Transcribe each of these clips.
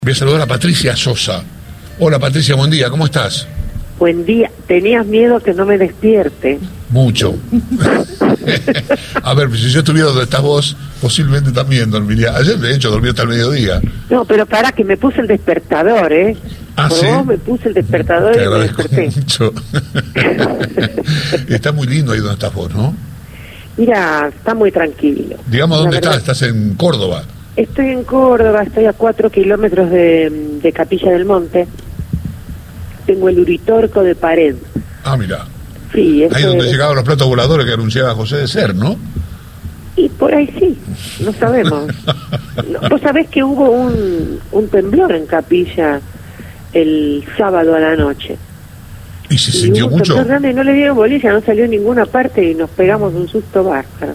Voy a saludar a Patricia Sosa. Hola Patricia, buen día, ¿cómo estás? Buen día. ¿Tenías miedo que no me despierte? Mucho. A ver, si yo estuviera donde estás vos, posiblemente también dormiría. Ayer, de hecho, dormí hasta el mediodía. No, pero para que me puse el despertador, ¿eh? Ah, Por ¿sí? vos me puse el despertador Te y me agradezco desperté. mucho. Está muy lindo ahí donde estás vos, ¿no? Mira, está muy tranquilo. Digamos, La ¿dónde verdad, estás? Estás en Córdoba. Estoy en Córdoba, estoy a 4 kilómetros de Capilla del Monte. Tengo el Uritorco de Pared. Ah, mira. Sí, Ahí donde llegaban los platos voladores que anunciaba José de Ser, ¿no? Y por ahí sí, no sabemos. No, vos sabés que hubo un temblor en Capilla el sábado a la noche. ¿Y se Y sintió hubo un mucho? temblor grande y no le dieron bolilla, no salió en ninguna parte y nos pegamos un susto bárbaro.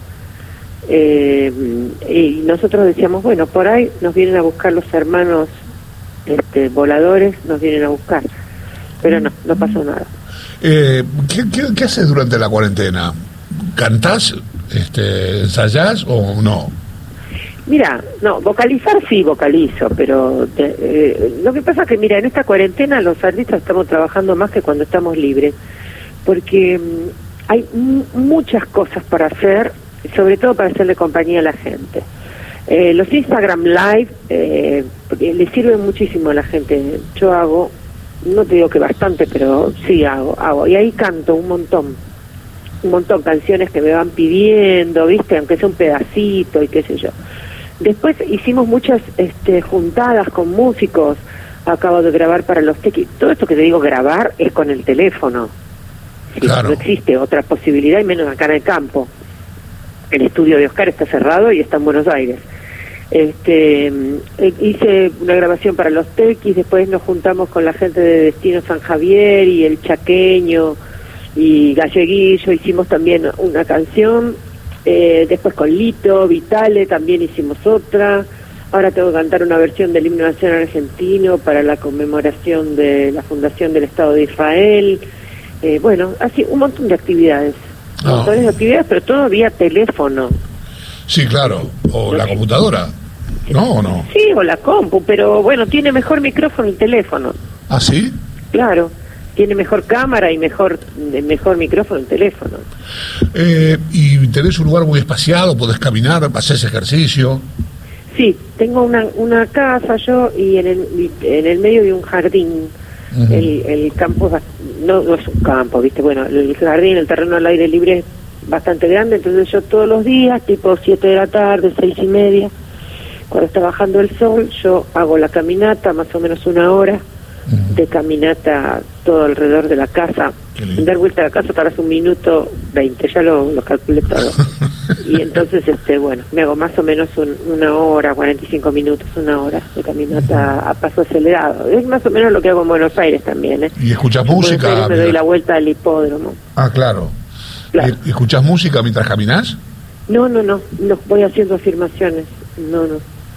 Y nosotros decíamos, bueno, por ahí nos vienen a buscar los hermanos voladores, nos vienen a buscar. Pero no pasó nada. ¿Qué haces durante la cuarentena? ¿Cantás? ¿Ensayás o no? Mira, no, vocalizar sí vocalizo, pero lo que pasa es que, mira, en esta cuarentena los artistas estamos trabajando más que cuando estamos libres, porque hay muchas cosas para hacer, sobre todo para hacerle compañía a la gente. Los Instagram Live le sirven muchísimo a la gente. Yo hago, no te digo que bastante, pero sí hago. Y ahí canto un montón canciones que me van pidiendo, ¿viste? Aunque sea un pedacito y qué sé yo. Después hicimos muchas juntadas con músicos. Acabo de grabar para los tequis. Todo esto que te digo grabar es con el teléfono. Sí, claro. No existe otra posibilidad, y menos acá en el campo. El estudio de Oscar está cerrado y está en Buenos Aires. Hice una grabación para los tequis, después nos juntamos con la gente de Destino San Javier y El Chaqueño y Galleguillo, hicimos también una canción, después con Lito, Vitale también hicimos otra. Ahora tengo que cantar una versión del himno nacional argentino para la conmemoración de la fundación del Estado de Israel. Bueno, así un montón de actividades. Montones de actividades, pero todo vía teléfono. Sí, claro. ¿O la computadora? ¿No o no? Sí, o la compu, pero bueno, tiene mejor micrófono el teléfono. ¿Ah, sí? Claro, tiene mejor cámara y mejor micrófono el teléfono. ¿Y tenés un lugar muy espaciado? ¿Podés caminar? ¿Haces ejercicio? Sí, tengo una casa yo y en el medio de un jardín. Uh-huh. El campo no es un campo, ¿viste? Bueno, el jardín, el terreno al aire libre es bastante grande, entonces yo todos los días, tipo 7 de la tarde, 6:30, cuando está bajando el sol, yo hago la caminata, más o menos 1 hora de caminata todo alrededor de la casa. En dar vuelta a la casa tardas 1 minuto 20, ya lo calculé todo. Y entonces, bueno, me hago más o menos 1 hora, 45 minutos, 1 hora de caminata a paso acelerado. Es más o menos lo que hago en Buenos Aires también, ¿eh? ¿Y escuchás En Buenos música? Aires me doy la vuelta al hipódromo. Ah, claro. Claro. ¿Y escuchás música mientras caminás? No, voy haciendo afirmaciones, no.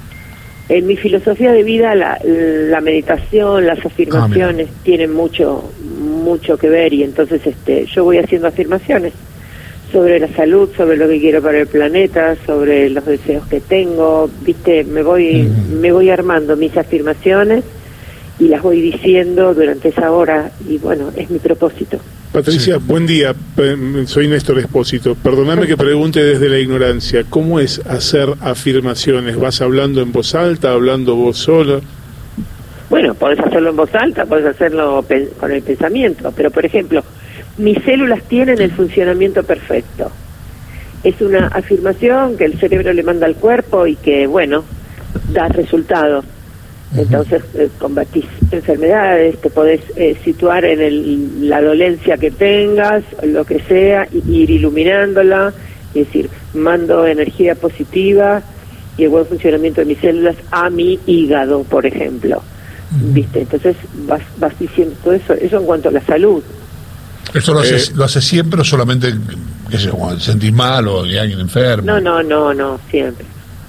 En mi filosofía de vida la meditación, las afirmaciones tienen mucho que ver, y entonces yo voy haciendo afirmaciones sobre la salud, sobre lo que quiero para el planeta, sobre los deseos que tengo, ¿viste? Me voy armando mis afirmaciones y las voy diciendo durante esa hora, y bueno, es mi propósito. Patricia, sí. Buen día, soy Néstor Espósito. Perdóname que pregunte desde la ignorancia, ¿cómo es hacer afirmaciones? ¿Vas hablando en voz alta, hablando vos sola? Bueno, podés hacerlo en voz alta, podés hacerlo con el pensamiento, pero por ejemplo, mis células tienen el funcionamiento perfecto. Es una afirmación que el cerebro le manda al cuerpo y que, bueno, da resultado. Entonces combatís enfermedades, te podés situar en la dolencia que tengas, lo que sea, y ir iluminándola, es decir, mando energía positiva y el buen funcionamiento de mis células a mi hígado, por ejemplo. ¿Viste? Entonces vas diciendo todo eso en cuanto a la salud. ¿Esto lo haces siempre o solamente, qué sé yo, cuando te sentís mal o hay alguien enfermo? No, siempre.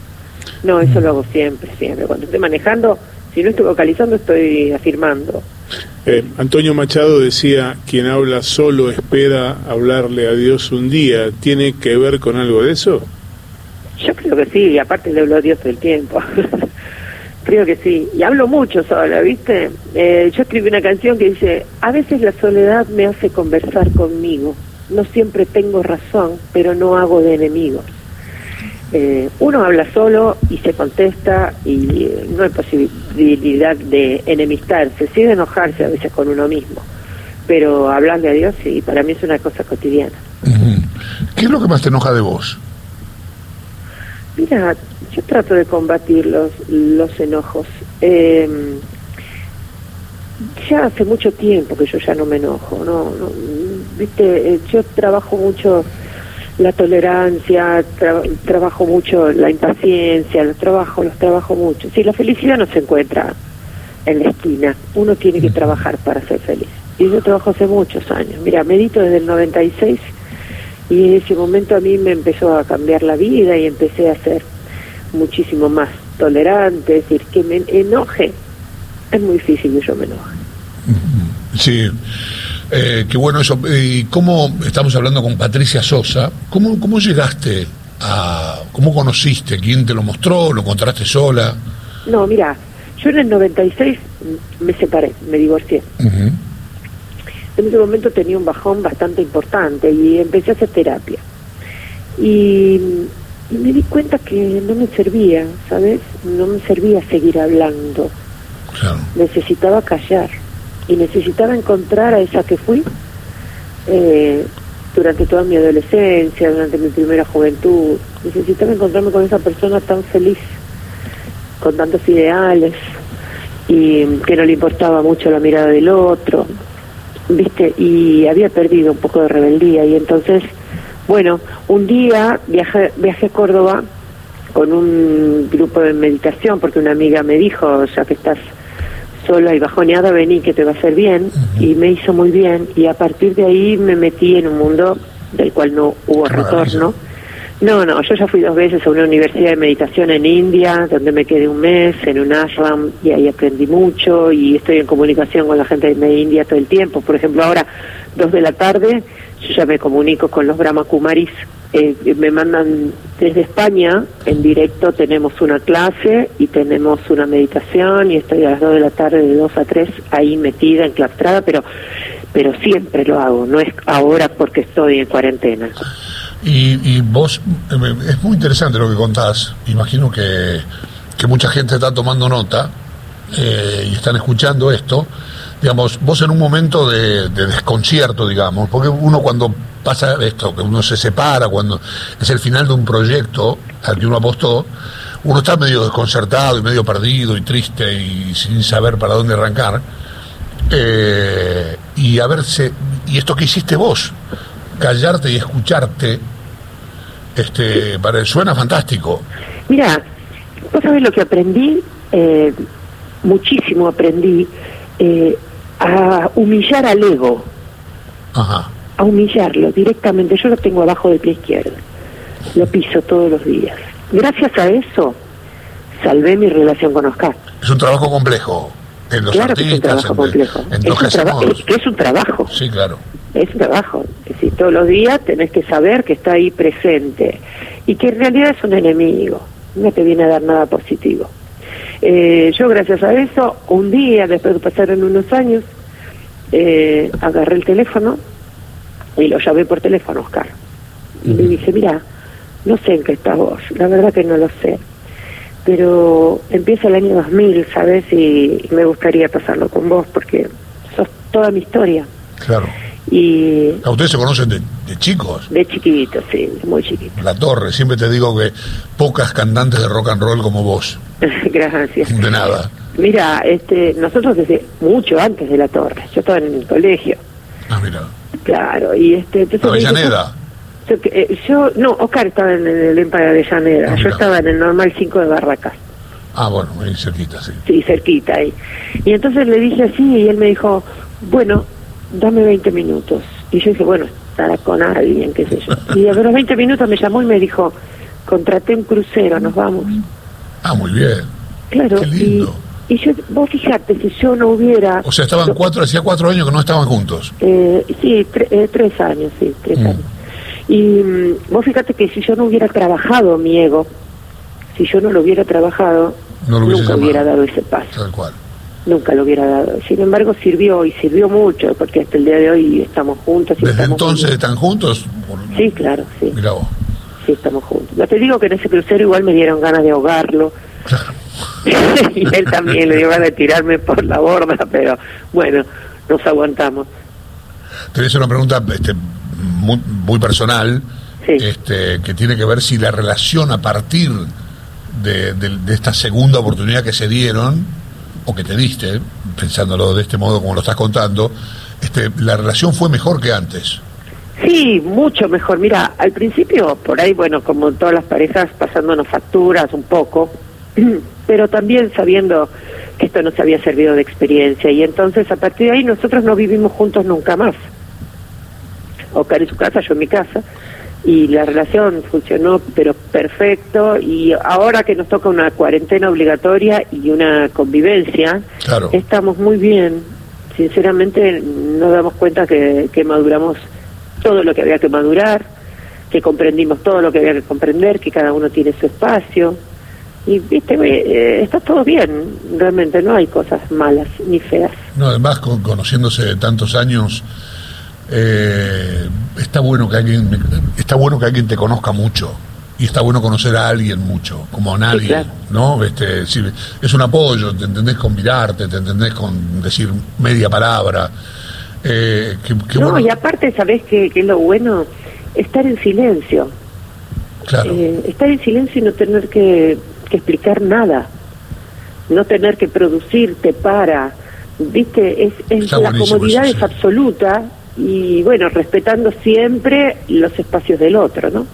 No, eso lo hago siempre. Cuando estoy manejando, si no estoy vocalizando, estoy afirmando. Antonio Machado decía, quien habla solo espera hablarle a Dios un día. ¿Tiene que ver con algo de eso? Yo creo que sí, y aparte le hablo a Dios todo el tiempo. frío que sí. Y hablo mucho sola, ¿viste? Yo escribí una canción que dice: a veces la soledad me hace conversar conmigo. No siempre tengo razón, pero no hago de enemigos. Uno habla solo y se contesta y no hay posibilidad de enemistarse, sí de enojarse a veces con uno mismo, pero hablarle a Dios sí, para mí es una cosa cotidiana. ¿Qué es lo que más te enoja de vos? Mira, yo trato de combatir los enojos. Ya hace mucho tiempo que yo ya no me enojo, no viste, yo trabajo mucho la tolerancia, trabajo mucho la impaciencia, los trabajo mucho. Sí, la felicidad no se encuentra en la esquina, uno tiene que trabajar para ser feliz. Y yo trabajo hace muchos años. Mira, medito desde el 96 y en ese momento a mí me empezó a cambiar la vida y empecé a ser muchísimo más tolerante, es decir, que me enoje. Es muy difícil que yo me enoje. Sí. Qué bueno eso. ¿Y cómo estamos hablando con Patricia Sosa? ¿Cómo llegaste a... ¿Cómo conociste? ¿Quién te lo mostró? ¿Lo encontraste sola? No, mira, yo en el 96 me separé, me divorcié. En ese momento tenía un bajón bastante importante y empecé a hacer terapia. Y me di cuenta que no me servía, ¿sabes? No me servía seguir hablando. Claro. Necesitaba callar. Y necesitaba encontrar a esa que fui durante toda mi adolescencia, durante mi primera juventud. Necesitaba encontrarme con esa persona tan feliz, con tantos ideales, y que no le importaba mucho la mirada del otro, ¿viste? Y había perdido un poco de rebeldía. Y entonces, bueno, un día viajé a Córdoba con un grupo de meditación, porque una amiga me dijo: ya que estás sola y bajoneada, vení que te va a hacer bien. Y me hizo muy bien, y a partir de ahí me metí en un mundo del cual no hubo retorno. No, yo ya fui 2 veces a una universidad de meditación en India, donde me quedé un mes en un ashram, y ahí aprendí mucho, y estoy en comunicación con la gente de India todo el tiempo. Por ejemplo, ahora 2 de la tarde yo ya me comunico con los Brahma Kumaris. Me mandan desde España, en directo tenemos una clase y tenemos una meditación, y estoy a las 2 de la tarde de 2 a 3 ahí metida, enclaustrada, pero siempre lo hago, no es ahora porque estoy en cuarentena. Y vos, es muy interesante lo que contás. Imagino que mucha gente está tomando nota y están escuchando esto. Digamos, vos en un momento de desconcierto, digamos, porque uno cuando pasa esto, que uno se separa, cuando es el final de un proyecto al que uno apostó, uno está medio desconcertado y medio perdido y triste y sin saber para dónde arrancar. Y esto que hiciste vos, callarte y escucharte, suena fantástico. Mira, vos sabés lo que aprendí, muchísimo aprendí, a humillar al ego. Ajá. A humillarlo directamente. Yo lo tengo abajo del pie izquierdo, lo piso todos los días. Gracias a eso salvé mi relación con Oscar. Es un trabajo complejo en los claro, artistas, que es un trabajo complejo. Es un trabajo. Sí, claro. Es un trabajo. Es decir, todos los días tenés que saber que está ahí presente y que en realidad es un enemigo, no te viene a dar nada positivo. Yo gracias a eso, un día, después de pasaron unos años, agarré el teléfono y lo llamé por teléfono a Oscar. Y le dije: mira, no sé en qué estás vos, la verdad que no lo sé, pero empieza el año 2000, ¿sabes? Y me gustaría pasarlo con vos porque sos toda mi historia. Claro. Y ustedes se conocen de chicos. De chiquitos, sí, muy chiquitos. La Torre, siempre te digo que pocas cantantes de rock and roll como vos. Gracias. De nada. Mira, nosotros desde mucho antes de La Torre, yo estaba en el colegio. Ah, mira. Claro, y entonces Avellaneda. No, Oscar estaba en el Empire de Avellaneda, yo estaba en el Normal 5 de Barracas. Ah, bueno, ahí cerquita, sí. Sí, cerquita ahí. Y entonces le dije así y él me dijo: bueno, dame 20 minutos. Y yo dije: bueno, estará con alguien, qué sé yo. Y a los 20 minutos me llamó y me dijo: contraté un crucero, nos vamos. Ah, muy bien. Claro. Qué lindo. Y yo, vos fijate, si yo no hubiera... O sea, hacía 4 años que no estaban juntos. Sí, 3 años, sí, 3 años. Y vos fíjate que si yo no hubiera trabajado mi ego, si yo no lo hubiera trabajado, nunca hubiera dado ese paso. Tal cual. Nunca lo hubiera dado. Sin embargo, sirvió mucho, porque hasta el día de hoy estamos juntos. Y ¿Desde entonces están juntos? Sí, claro, sí. Mirá vos. Sí, estamos juntos. No te digo que en ese crucero igual me dieron ganas de ahogarlo. Claro. Y él también le dio ganas de tirarme por la borda, pero bueno, nos aguantamos. Te voy a hacer una pregunta muy personal, sí. Que tiene que ver si la relación a partir de esta segunda oportunidad que se dieron, o que te diste, pensándolo de este modo como lo estás contando, la relación fue mejor que antes. Sí, mucho mejor. Mira, al principio, por ahí, bueno, como todas las parejas, pasándonos facturas un poco, pero también sabiendo que esto nos había servido de experiencia, y entonces a partir de ahí nosotros no vivimos juntos nunca más. Oscar en su casa, yo en mi casa, y la relación funcionó pero perfecto, y ahora que nos toca una cuarentena obligatoria y una convivencia, claro, estamos muy bien. Sinceramente nos damos cuenta que maduramos todo lo que había que madurar, que comprendimos todo lo que había que comprender, que cada uno tiene su espacio, y viste, está todo bien, realmente no hay cosas malas ni feas. No, además conociéndose de tantos años, está bueno que alguien te conozca mucho, y está bueno conocer a alguien mucho, como a nadie, sí, claro, ¿no? Sí, es un apoyo, te entendés con mirarte, te entendés con decir media palabra. No, bueno. Y aparte, ¿sabés qué es lo bueno? Estar en silencio. Claro. Estar en silencio y no tener que explicar nada, no tener que producirte para, ¿viste? La comodidad eso, sí, es absoluta, y bueno, respetando siempre los espacios del otro, ¿no?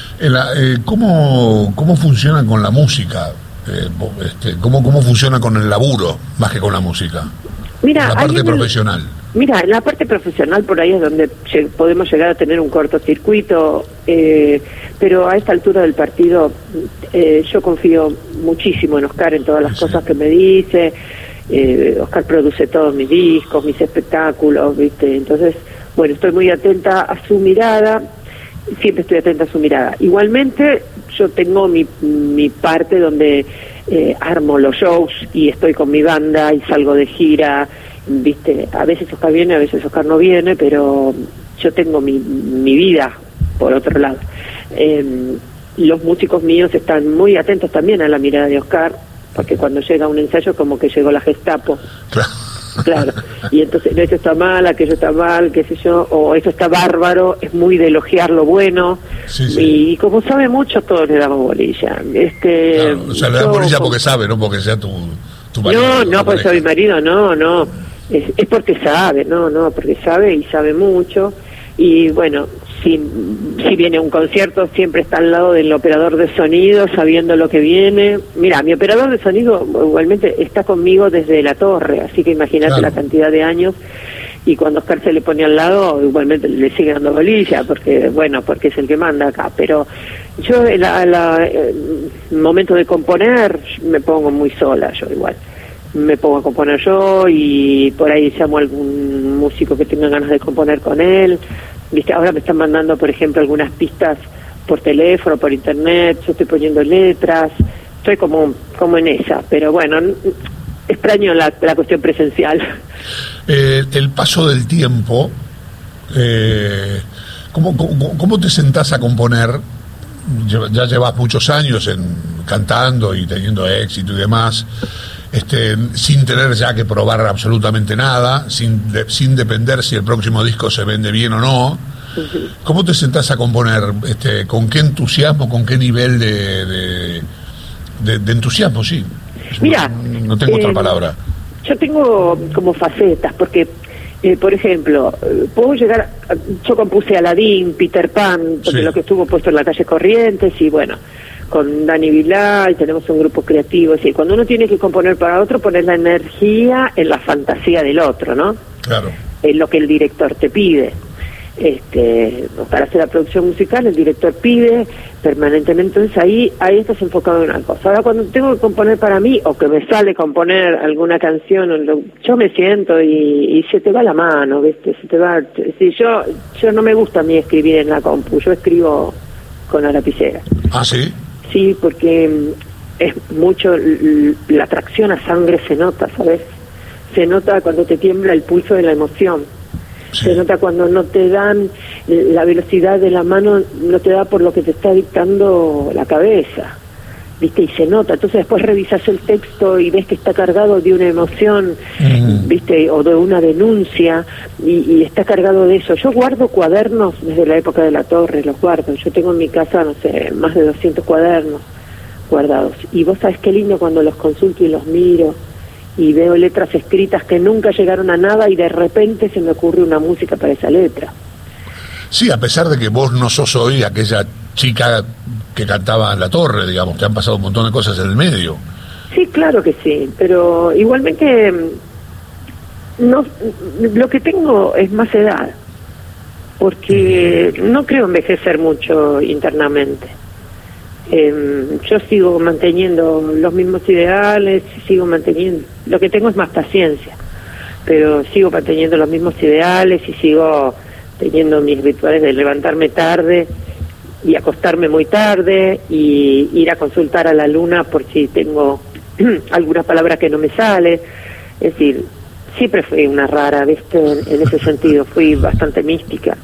¿Cómo funciona con la música? ¿Cómo funciona con el laburo, más que con la música? Mira, la parte profesional. Mira, en la parte profesional por ahí es donde podemos llegar a tener un cortocircuito, pero a esta altura del partido yo confío muchísimo en Oscar, en todas las cosas que me dice. Oscar produce todos mis discos, mis espectáculos, ¿viste? Entonces, bueno, estoy muy atenta a su mirada, siempre estoy atenta a su mirada. Igualmente, yo tengo mi parte donde armo los shows y estoy con mi banda y salgo de gira, ¿viste? A veces Oscar viene, a veces Oscar no viene, pero yo tengo mi vida por otro lado. Los músicos míos están muy atentos también a la mirada de Oscar, porque cuando llega un ensayo como que llegó la Gestapo. Claro. Y entonces, no, esto está mal, aquello está mal, qué sé yo, o eso está bárbaro, es muy de elogiar lo bueno. Sí, sí. Y como sabe mucho, todos le damos bolilla. Claro, o sea, le das bolilla porque sabe, no porque sea tu marido. No, porque soy mi marido, no. Es porque sabe, porque sabe y sabe mucho. Y bueno, si viene un concierto, siempre está al lado del operador de sonido, sabiendo lo que viene. Mira, mi operador de sonido igualmente está conmigo desde la torre, así que imagínate, claro, la cantidad de años. Y cuando Oscar se le pone al lado, igualmente le sigue dando bolilla, porque es el que manda acá. Pero yo, en el momento de componer, me pongo muy sola, yo igual. Me pongo a componer yo, y por ahí llamo a algún músico que tenga ganas de componer con él. ¿Viste? Ahora me están mandando, por ejemplo, algunas pistas por teléfono, por internet, yo estoy poniendo letras, estoy como en esa, pero bueno, extraño la cuestión presencial. El paso del tiempo, ¿cómo te sentás a componer? Ya llevas muchos años cantando y teniendo éxito y demás, sin tener ya que probar absolutamente nada, sin depender si el próximo disco se vende bien o no. Uh-huh. ¿Cómo te sentás a componer? ¿Con qué entusiasmo, con qué nivel de entusiasmo? Sí. Mira, no tengo otra palabra. Yo tengo como facetas, porque por ejemplo, puedo llegar, yo compuse Aladín, Peter Pan, porque sí, lo que estuvo puesto en la calle Corrientes, y bueno, con Dani Vilá, y tenemos un grupo creativo. Es decir, cuando uno tiene que componer para otro, poner la energía en la fantasía del otro, ¿no? Claro. Es lo que el director te pide. Para hacer la producción musical, el director pide permanentemente. Entonces ahí estás enfocado en una cosa. Ahora, cuando tengo que componer para mí, o que me sale componer alguna canción, yo me siento y se te va la mano, ¿viste? Se te va. Si yo no me gusta a mí escribir en la compu, yo escribo con la lapicera. ¿Ah, sí? Sí, porque es mucho la atracción a sangre, se nota, ¿sabes? Se nota cuando te tiembla el pulso de la emoción. Sí. Se nota cuando no te dan la velocidad de la mano, no te da por lo que te está dictando la cabeza, ¿viste? Y se nota. Entonces después revisas el texto y ves que está cargado de una emoción, ¿viste? O de una denuncia, y está cargado de eso. Yo guardo cuadernos desde la época de La Torre, los guardo. Yo tengo en mi casa, no sé, más de 200 cuadernos guardados. Y vos sabés qué lindo cuando los consulto y los miro y veo letras escritas que nunca llegaron a nada y de repente se me ocurre una música para esa letra. Sí, a pesar de que vos no sos hoy aquella chica que cantaba en La Torre, digamos, te han pasado un montón de cosas en el medio. Sí, claro que sí, pero igualmente no, lo que tengo es más edad, porque no creo envejecer mucho internamente. Yo sigo manteniendo los mismos ideales, sigo manteniendo, lo que tengo es más paciencia, pero sigo manteniendo los mismos ideales y sigo teniendo mis rituales de levantarme tarde y acostarme muy tarde y ir a consultar a la luna por si tengo alguna palabra que no me sale. Es decir, siempre fui una rara, ¿viste? En ese sentido, fui bastante mística.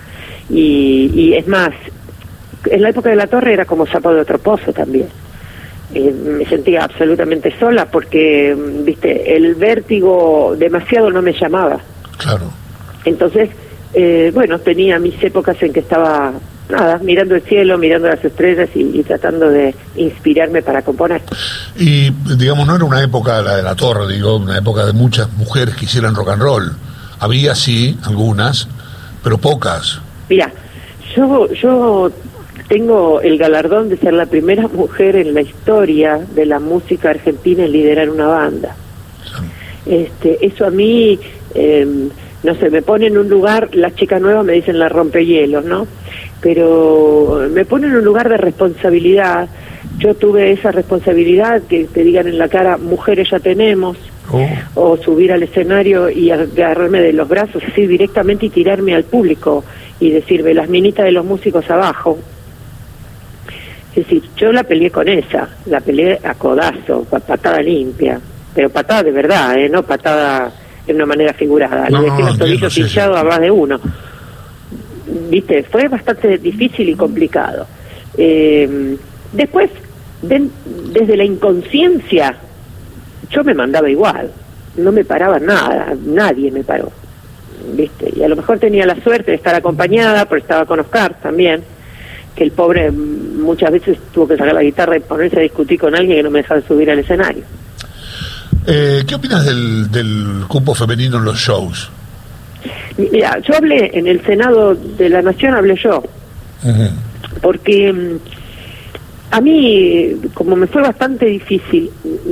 Y es más, en la época de La Torre era como sapo de otro pozo también. Me sentía absolutamente sola porque, ¿viste? El vértigo demasiado no me llamaba. Claro. Entonces, bueno, tenía mis épocas en que estaba, nada, mirando el cielo, mirando las estrellas y tratando de inspirarme para componer. Y, digamos, no era una época, la de La Torre, digo, una época de muchas mujeres que hicieran rock and roll. Había, sí, algunas, pero pocas. Mira, yo tengo el galardón de ser la primera mujer en la historia de la música argentina en liderar una banda. Sí. Eso a mí, no sé, me pone en un lugar, las chicas nuevas me dicen la rompehielos, ¿no? Pero me pone en un lugar de responsabilidad. Yo tuve esa responsabilidad, que te digan en la cara, mujeres ya tenemos, o subir al escenario y agarrarme de los brazos así directamente y tirarme al público y decirme las minitas de los músicos abajo. Es decir, yo la peleé con esa, la peleé a codazo, patada limpia, pero patada de verdad, no patada de una manera figurada. Le dejé los tobillos hinchados a más de uno. Viste, fue bastante difícil y complicado. Después, desde la inconsciencia, yo me mandaba igual, no me paraba nada, nadie me paró, viste, y a lo mejor tenía la suerte de estar acompañada, pero estaba con Oscar también, que el pobre muchas veces tuvo que sacar la guitarra y ponerse a discutir con alguien que no me dejaba subir al escenario. ¿Qué opinas del cupo femenino en los shows? Mira, yo hablé en el Senado de la Nación, hablé yo, porque a mí, como me fue bastante difícil,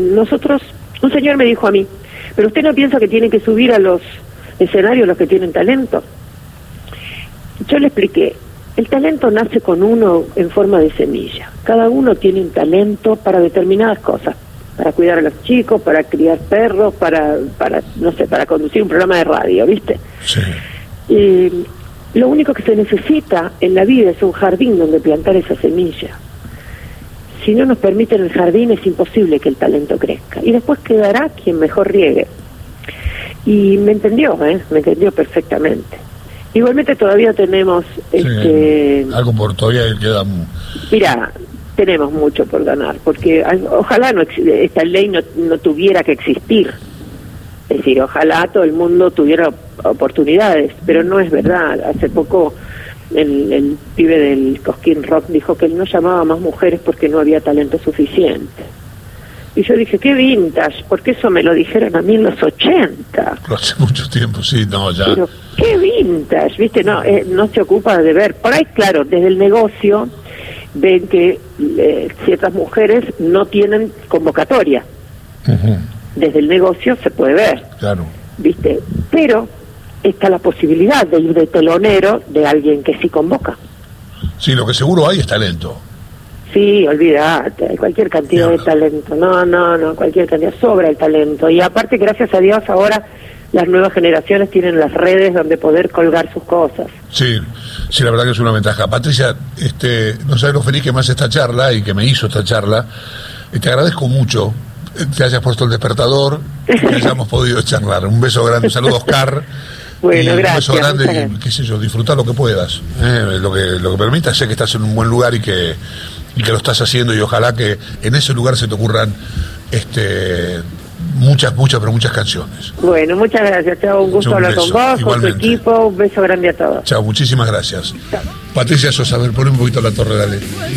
un señor me dijo a mí, pero usted no piensa que tienen que subir a los escenarios los que tienen talento. Yo le expliqué, el talento nace con uno en forma de semilla, cada uno tiene un talento para determinadas cosas, para cuidar a los chicos, para criar perros, para no sé, para conducir un programa de radio, ¿viste? Sí. Lo único que se necesita en la vida es un jardín donde plantar esa semilla. Si no nos permiten el jardín es imposible que el talento crezca. Y después quedará quien mejor riegue. Y me entendió perfectamente. Igualmente todavía tenemos... algo por todavía queda... Mira, tenemos mucho por ganar, porque ojalá esta ley no tuviera que existir. Es decir, ojalá todo el mundo tuviera oportunidades, pero no es verdad. Hace poco el pibe del Cosquín Rock dijo que él no llamaba más mujeres porque no había talento suficiente. Y yo dije, qué vintage, porque eso me lo dijeron a mí en los 80. Hace mucho tiempo, sí, no, ya. Pero qué vintage, ¿viste? No se ocupa de ver. Por ahí, claro, desde el negocio ven que ciertas mujeres no tienen convocatoria. Desde el negocio se puede ver, claro, ¿viste? Pero está la posibilidad de ir de telonero de alguien que sí convoca. Sí, lo que seguro hay es talento. Sí, olvídate, hay cualquier cantidad de talento. No, cualquier cantidad, sobra el talento. Y aparte, gracias a Dios, ahora las nuevas generaciones tienen las redes donde poder colgar sus cosas. Sí, la verdad que es una ventaja. Patricia, no sabes lo feliz que me hace esta charla y que me hizo esta charla, Te agradezco mucho que hayas puesto el despertador y que hayamos podido charlar. Un beso grande, un saludo a Oscar. Bueno, gracias. Un beso grande y, qué sé yo, disfrutar lo que puedas, lo que permitas. Sé que estás en un buen lugar y que lo estás haciendo, y ojalá que en ese lugar se te ocurran muchas canciones. Bueno, muchas gracias, Chao. Un gusto hablar con vos, igualmente. Con tu equipo. Un beso grande a todos. Chao, muchísimas gracias. Chao. Patricia Sosa, a ver, poné un poquito la torre, dale.